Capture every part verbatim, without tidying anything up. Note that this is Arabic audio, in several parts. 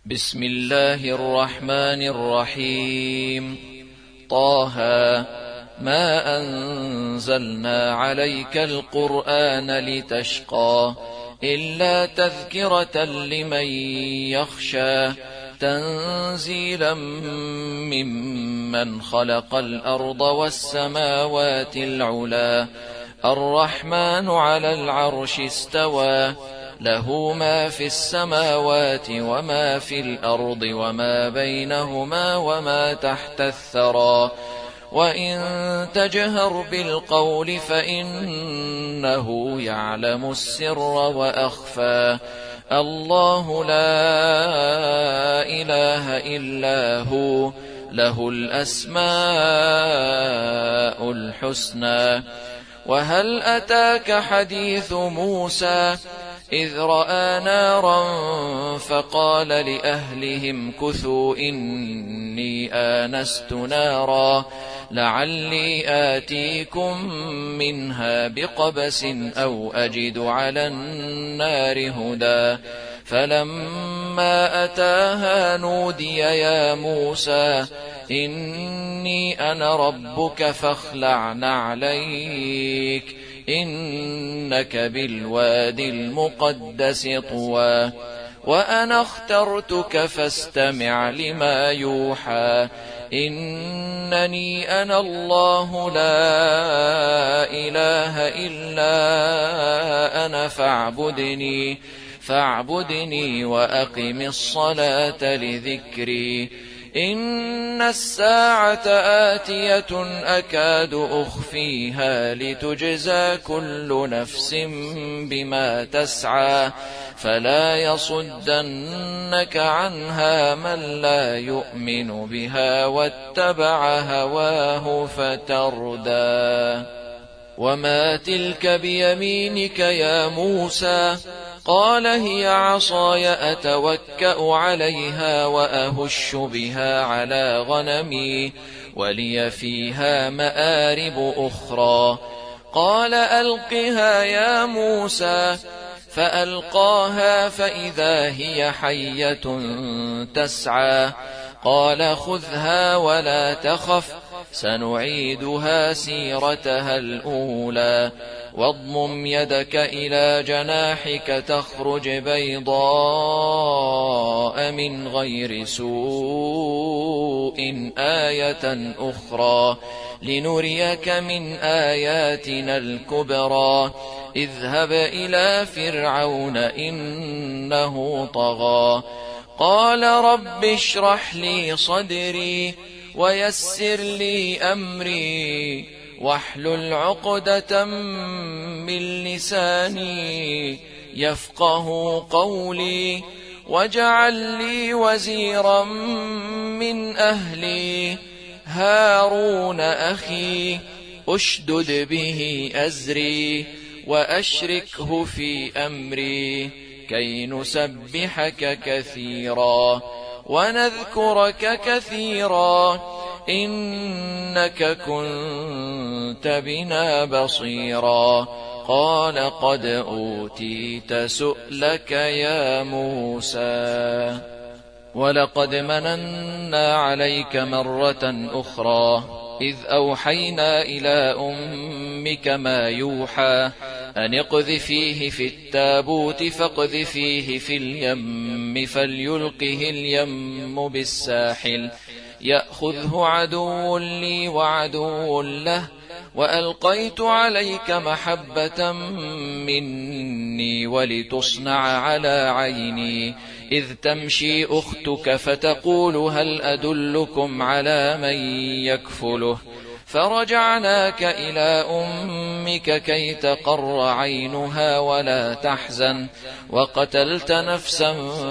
بسم الله الرحمن الرحيم. طه ما أنزلنا عليك القرآن لتشقى إلا تذكرة لمن يخشى تنزيلا ممن خلق الأرض والسماوات العلا الرحمن على العرش استوى له ما في السماوات وما في الأرض وما بينهما وما تحت الثرى وإن تجهر بالقول فإنه يعلم السر وأخفى الله لا إله إلا هو له الأسماء الحسنى. وهل أتاك حديث موسى إذ رأى نارا فقال لأهلهم كثوا إني آنست نارا لعلي آتيكم منها بقبس أو أجد على النار هدى فلما أتاها نودي يا موسى إني أنا ربك فاخلع نعليك إنك بالواد المقدس طوى وأنا اخترتك فاستمع لما يوحى إنني أنا الله لا إله إلا أنا فاعبدني فاعبدني وأقم الصلاة لذكري إن الساعة آتية أكاد أخفيها لتجزى كل نفس بما تسعى فلا يصدنك عنها من لا يؤمن بها واتبع هواه فتردى. وما تلك بيمينك يا موسى قال هي عصاي أتوكأ عليها وأهش بها على غنمي ولي فيها مآرب أخرى قال ألقها يا موسى فألقاها فإذا هي حية تسعى قال خذها ولا تخف سنعيدها سيرتها الأولى واضمم يدك إلى جناحك تخرج بيضاء من غير سوء آية أخرى لنريك من آياتنا الكبرى اذهب إلى فرعون إنه طغى قال رب اشرح لي صدري ويسر لي أمري واحلل عقدة من لساني يفقه قولي واجعل لي وزيرا من أهلي هارون أخي أشدد به أزري وأشركه في أمري كي نسبحك كثيرا ونذكرك كثيرا إنك كنت بنا بصيرا قال قد أوتيت سؤلك يا موسى ولقد مننا عليك مرة أخرى إذ أوحينا إلى أمك ما يوحى أن اقذفيه في التابوت فاقذفيه في اليم فليلقه اليم بالساحل يأخذه عدو لي وعدو له وألقيت عليك محبة مني ولتصنع على عيني إذ تمشي أختك فتقول هل أدلكم على من يكفله فرجعناك إلى أمك كي تقر عينها ولا تحزن وقتلت نفسا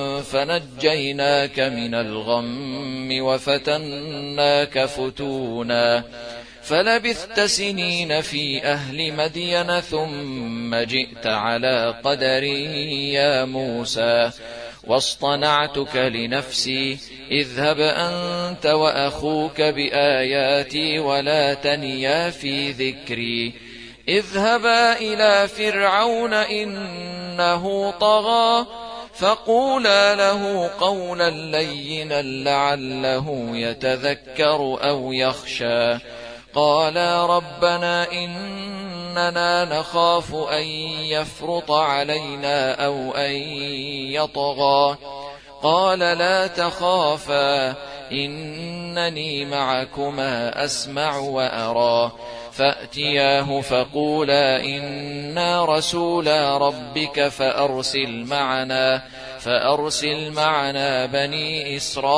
فنجيناك من الغم وفتناك فتونا فلبثت سنين في أهل مدين ثم جئت على قدري يا موسى واصطنعتك لنفسي اذهب أنت وأخوك بآياتي ولا تنيا في ذكري اذهبا إلى فرعون إنه طغى فقولا له قولا لينا لعله يتذكر أو يخشى. قالا ربنا إننا نخاف أن يفرط علينا أو أن يطغى. قال لا تخافا إنني معكما أسمع وأرى. فأتياه فقولا إنا رسولا ربك فأرسل معنا فأرسل معنا بني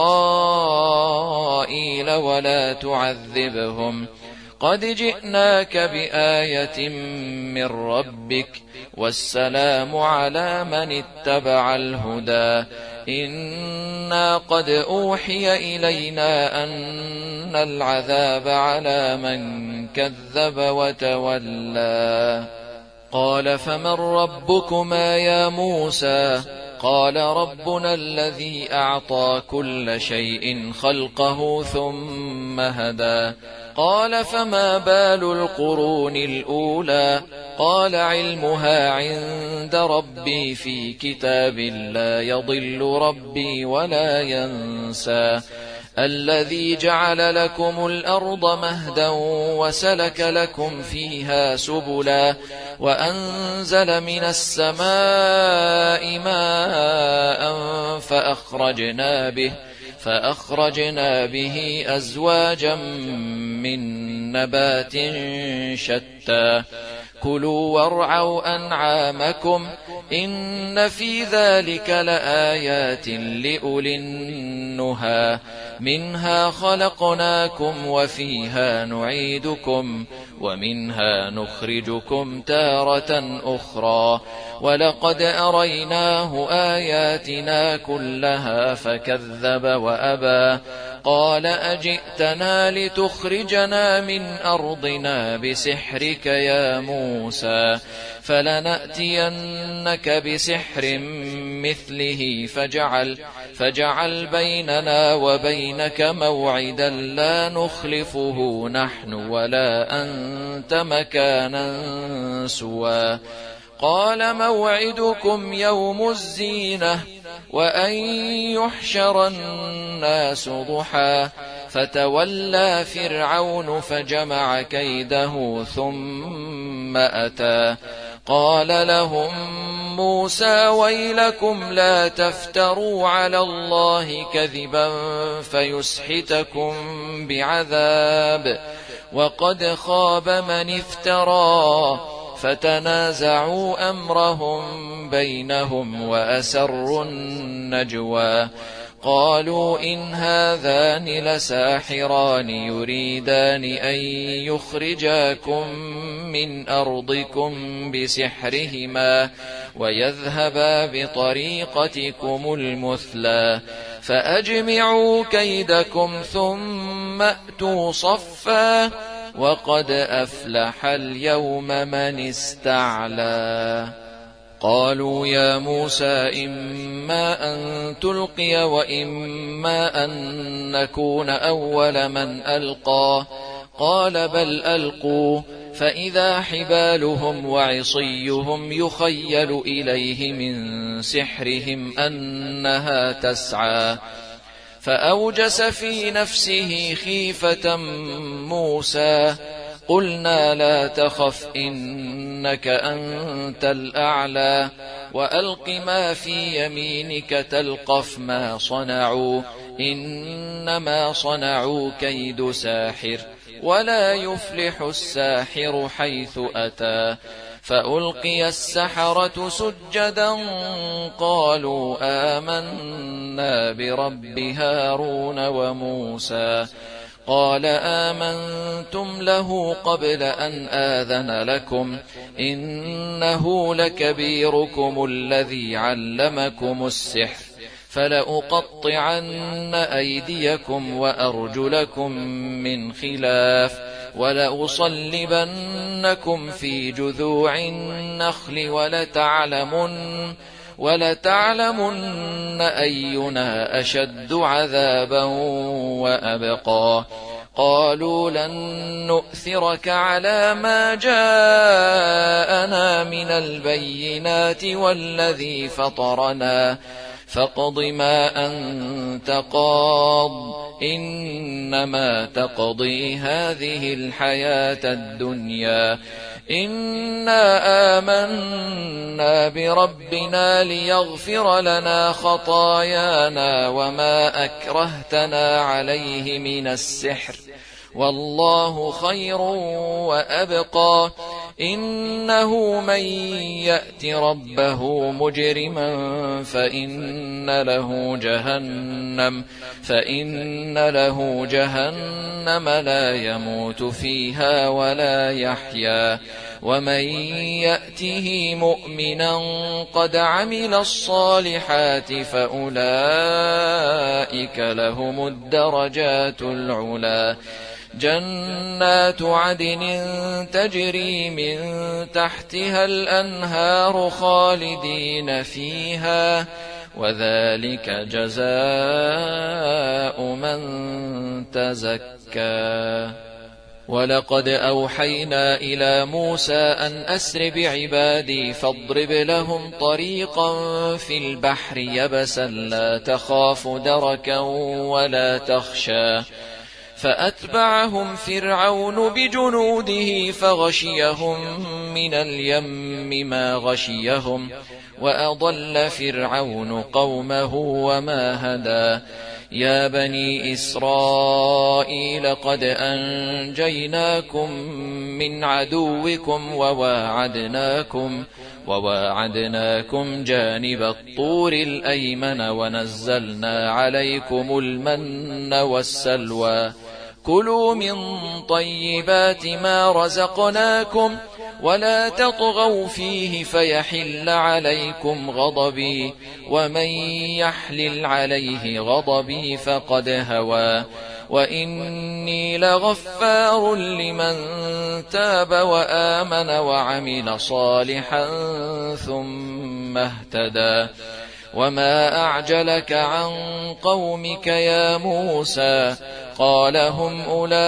إسرائيل ولا تعذبهم قد جئناك بآية من ربك والسلام على من اتبع الهدى. إنا قد أوحي إلينا أن العذاب على من كذب وتولى. قال فمن ربكما يا موسى؟ قال ربنا الذي أعطى كل شيء خلقه ثم هدى. قال فما بال القرون الأولى؟ قال علمها عند ربي في كتاب لا يضل ربي ولا ينسى. الذي جعل لكم الأرض مهدا وسلك لكم فيها سبلا وأنزل من السماء ماء فأخرجنا به فأخرجنا به أزواجا من نبات شتى. كلوا وارعوا أنعامكم إن في ذلك لآيات لأولي النهى. منها خلقناكم وفيها نعيدكم ومنها نخرجكم تارة أخرى. ولقد أريناه آياتنا كلها فكذب وأبى. قال أجئتنا لتخرجنا من أرضنا بسحرك يا موسى؟ فلنأتينك بسحر مثله فاجعل, فاجعل بيننا وبينك موعدا لا نخلفه نحن ولا أنت مكانا سوى. قال موعدكم يوم الزينة وأن يحشر الناس ضحى. فتولى فرعون فجمع كيده ثم أتى. قال لهم موسى ويلكم لا تفتروا على الله كذبا فيسحتكم بعذاب وقد خاب من افترى. فتنازعوا أمرهم بينهم وأسروا النجوى. قالوا إن هذان لساحران يريدان أن يخرجاكم من أرضكم بسحرهما ويذهبا بطريقتكم المثلى. فأجمعوا كيدكم ثم أتوا صفا وقد أفلح اليوم من استعلى. قالوا يا موسى إما أن تلقي وإما أن نكون أول من ألقى. قال بل ألقوا. فإذا حبالهم وعصيهم يخيل إليه من سحرهم أنها تسعى. فأوجس في نفسه خيفة موسى. قلنا لا تخف إنك أنت الأعلى وألق ما في يمينك تلقف ما صنعوا إنما صنعوا كيد ساحر ولا يفلح الساحر حيث أتى. فألقي السحرة سجدا قالوا آمنا برب هارون وموسى. قال آمنتم له قبل أن آذن لكم إنه لكبيركم الذي علمكم السحر فلأقطعن أيديكم وأرجلكم من خلاف ولأصلبنكم في جذوع النخل ولتعلمن ولتعلمن أينا أشد عذابا وأبقى. قالوا لن نؤثرك على ما جاءنا من البينات والذي فطرنا فاقض ما أنت قاض إنما تقضي هذه الحياة الدنيا إنا آمنا بربنا ليغفر لنا خطايانا وما أكرهتنا عليه من السحر والله خير وأبقى إنه من يأت ربه مجرما فإن له جهنم فإن له جهنم لا يموت فيها ولا يحيا ومن يأته مؤمنا قد عمل الصالحات فأولئك لهم الدرجات العلى جنات عدن تجري من تحتها الأنهار خالدين فيها وذلك جزاء من تزكى ولقد أوحينا إلى موسى أن أسر بعبادي فاضرب لهم طريقا في البحر يبسا لا تخاف دركا ولا تخشى فأتبعهم فرعون بجنوده فغشيهم من اليم ما غشيهم وأضل فرعون قومه وما هدى يا بني إسرائيل قد أنجيناكم من عدوكم وواعدناكم وواعدناكم جانب الطور الأيمن ونزلنا عليكم المن والسلوى كلوا من طيبات ما رزقناكم ولا تطغوا فيه فيحل عليكم غضبي ومن يحلل عليه غضبي فقد هوى وإني لغفار لمن تاب وآمن وعمل صالحا ثم اهتدى وما أعجلك عن قومك يا موسى قال هم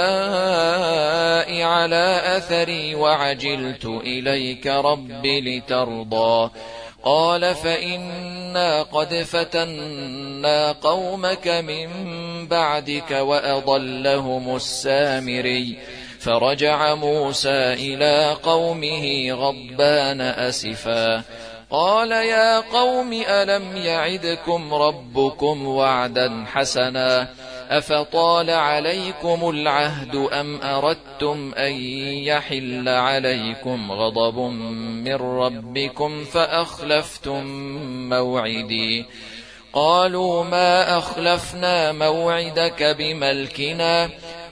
أولئك على أثري وعجلت إليك رب لترضى قال فإنا قد فتنا قومك من بعدك وأضلهم السامري فرجع موسى إلى قومه غضبان أسفا قال يا قوم ألم يعدكم ربكم وعدا حسنا أفطال عليكم العهد أم أردتم أن يحل عليكم غضب من ربكم فأخلفتم موعدي قالوا ما أخلفنا موعدك بملكنا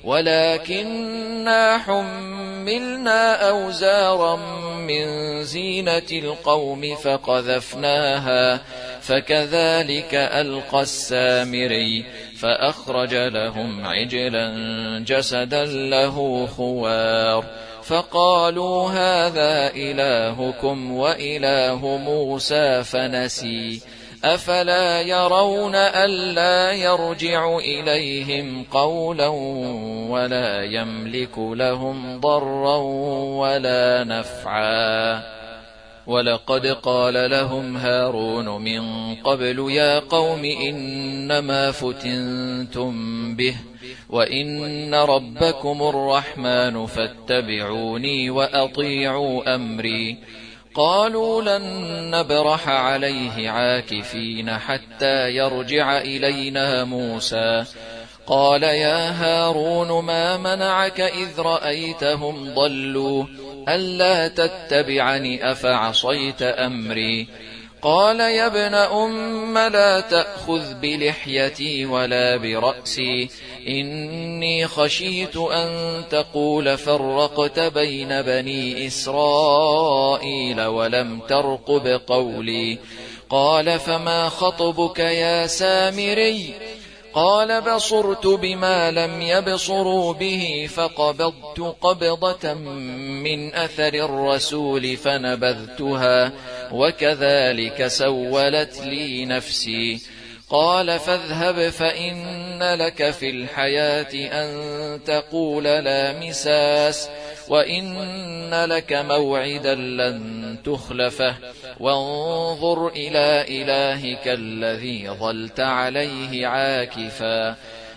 ولكننا حملنا أوزارا من زينة القوم فقذفناها فكذلك ألقى السامري فأخرج لهم عجلا جسدا له خوار فقالوا هذا إلهكم وإله موسى فنسي أفلا يرون ألا يرجع إليهم قولا ولا يملك لهم ضرا ولا نفعا ولقد قال لهم هارون من قبل يا قوم إنما فتنتم به وإن ربكم الرحمن فاتبعوني وأطيعوا أمري قالوا لن نبرح عليه عاكفين حتى يرجع إلينا موسى قال يا هارون ما منعك إذ رأيتهم ضلوا ألا تتبعني أفعصيت أمري قال يا ابن أم لا تأخذ بلحيتي ولا برأسي إني خشيت أن تقول فرقت بين بني إسرائيل ولم ترقب قولي قال فما خطبك يا سامري قال بصرت بما لم يبصروا به فقبضت قبضة من أثر الرسول فنبذتها وكذلك سولت لي نفسي قال فاذهب فإن لك في الحياة أن تقول لا مساس وإن لك موعدا لن تخلفه وانظر إلى إلهك الذي ظلت عليه عاكفا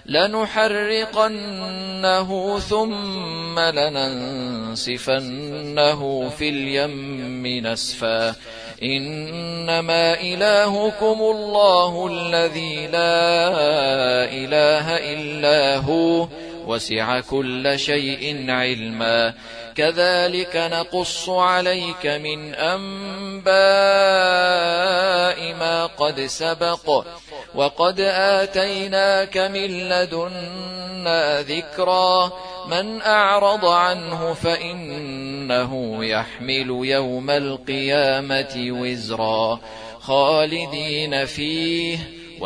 لنحرقنه ثم لننسفنه في اليم نسفا إنما إلهكم الله الذي لا إله إلا هو وسع كل شيء علما كذلك نقص عليك من أنباء ما قد سبق وقد آتيناك من لدنا ذكرا من أعرض عنه فإنه يحمل يوم القيامة وزرا خالدين فيه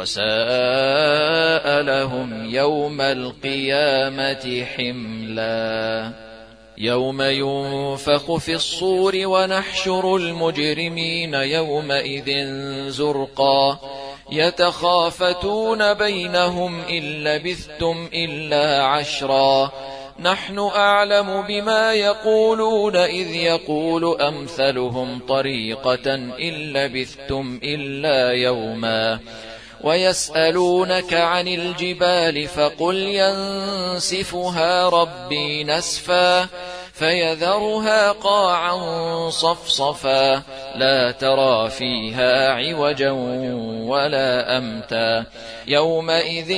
وساء لهم يوم القيامة حملا يوم ينفخ في الصور ونحشر المجرمين يومئذ زرقا يتخافتون بينهم إن لبثتم إلا عشرا نحن أعلم بما يقولون إذ يقول أمثلهم طريقة إن لبثتم إلا يوما ويسألونك عن الجبال فقل ينسفها ربي نسفا فيذرها قاعا صفصفا لا ترى فيها عوجا ولا أمتا يومئذ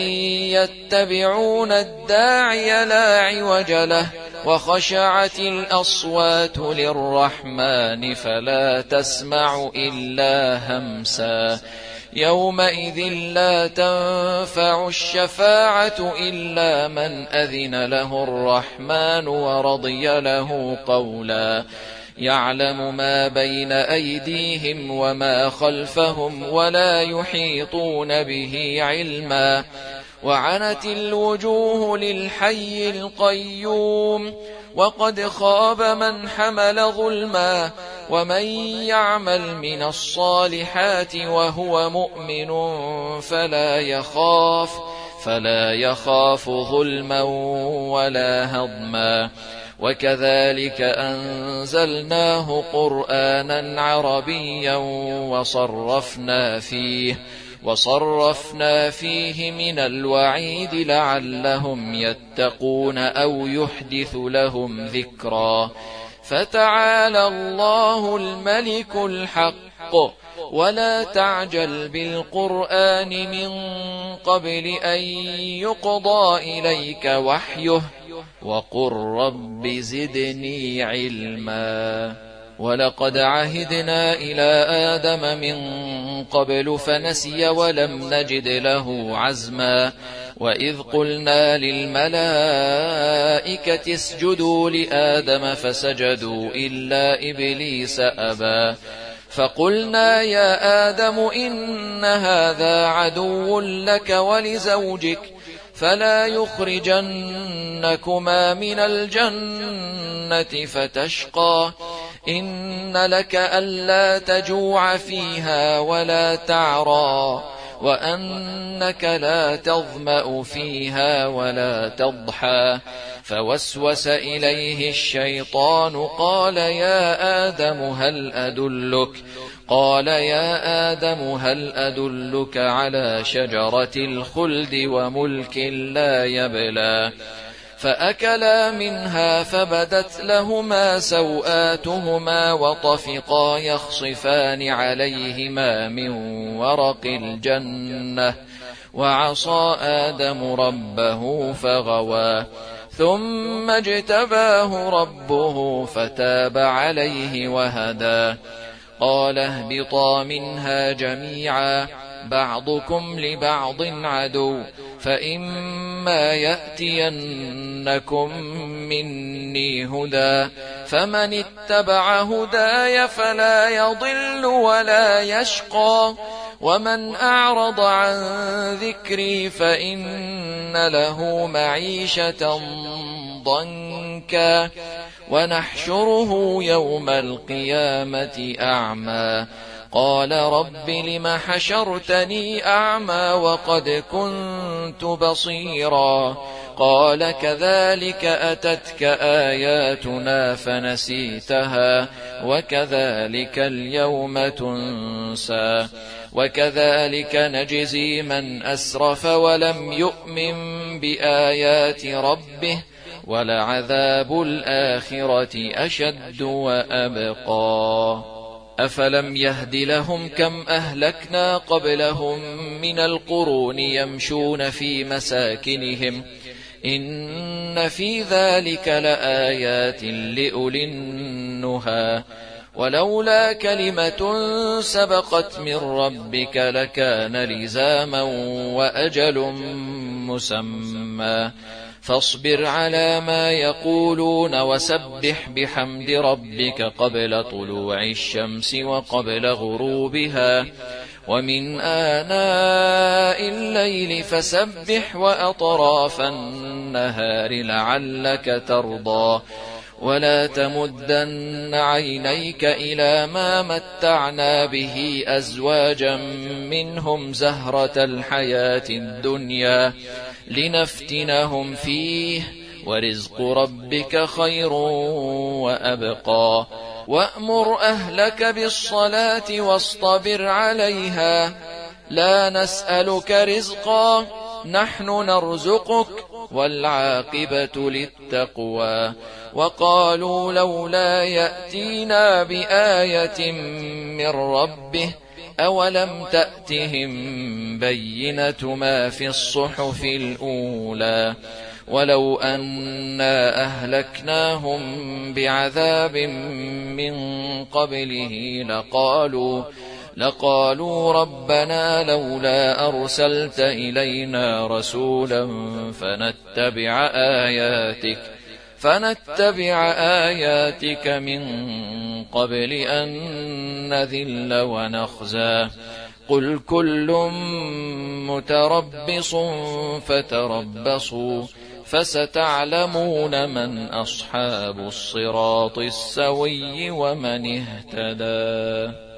يتبعون الداعي لا عوج له وخشعت الأصوات للرحمن فلا تسمع إلا همسا يومئذ لا تنفع الشفاعة إلا من أذن له الرحمن ورضي له قولا يعلم ما بين أيديهم وما خلفهم ولا يحيطون به علما وعنت الوجوه للحي القيوم وقد خاب من حمل ظلما ومن يعمل من الصالحات وهو مؤمن فلا يخاف فلا يخاف ظلما ولا هضما وكذلك أنزلناه قرآنا عربيا وصرفنا فيه وصرفنا فيه من الوعيد لعلهم يتقون أو يحدث لهم ذكرا فتعالى الله الملك الحق ولا تعجل بالقرآن من قبل أن يقضى إليك وحيه وقل رب زدني علما ولقد عهدنا إلى آدم من قبل فنسي ولم نجد له عزما وإذ قلنا للملائكة اسجدوا لآدم فسجدوا إلا إبليس أبى فقلنا يا آدم إن هذا عدو لك ولزوجك فلا يخرجنكما من الجنة فتشقى إن لك ألا تجوع فيها ولا تعرى وأنك لا تظمأ فيها ولا تضحى فوسوس إليه الشيطان قال يا آدم هل أدلك قال يا آدم هل أدلك على شجرة الخلد وملك لا يبلى فأكلا منها فبدت لهما سوآتهما وطفقا يخصفان عليهما من ورق الجنة وعصى آدم ربه فغوى ثم اجتباه ربه فتاب عليه وهدى قال اهبطا منها جميعا بعضكم لبعض عدو فإما يأتينكم مني هدى فمن اتبع هداي فلا يضل ولا يشقى ومن أعرض عن ذكري فإن له معيشة ضنكا ونحشره يوم القيامة أعمى قال رب لم حشرتني أعمى وقد كنت بصيرا قال كذلك أتتك آياتنا فنسيتها وكذلك اليوم تنسى وكذلك نجزي من أسرف ولم يؤمن بآيات ربه ولعذاب الآخرة أشد وأبقى أفلم يهد لهم كم أهلكنا قبلهم من القرون يمشون في مساكنهم إن في ذلك لآيات لأولي النهى ولولا كلمة سبقت من ربك لكان لزاما وأجل مسمى فاصبر على ما يقولون وسبح بحمد ربك قبل طلوع الشمس وقبل غروبها ومن آناء الليل فسبح وأطراف النهار لعلك ترضى ولا تمدن عينيك إلى ما متعنا به أزواجا منهم زهرة الحياة الدنيا لنفتنهم فيه ورزق ربك خير وأبقى وأمر أهلك بالصلاة واصطبر عليها لا نسألك رزقا نحن نرزقك والعاقبة للتقوى وقالوا لولا يأتينا بآية من ربه أولم تأتهم بينة ما في الصحف الأولى ولو أنا أهلكناهم بعذاب من قبله لقالوا لقالوا ربنا لولا أرسلت إلينا رسولا فنتبع آياتك فنتبع آياتك من قبل أن نذل ونخزى قل كل متربص فتربصوا فستعلمون من أصحاب الصراط السوي ومن اهتدى.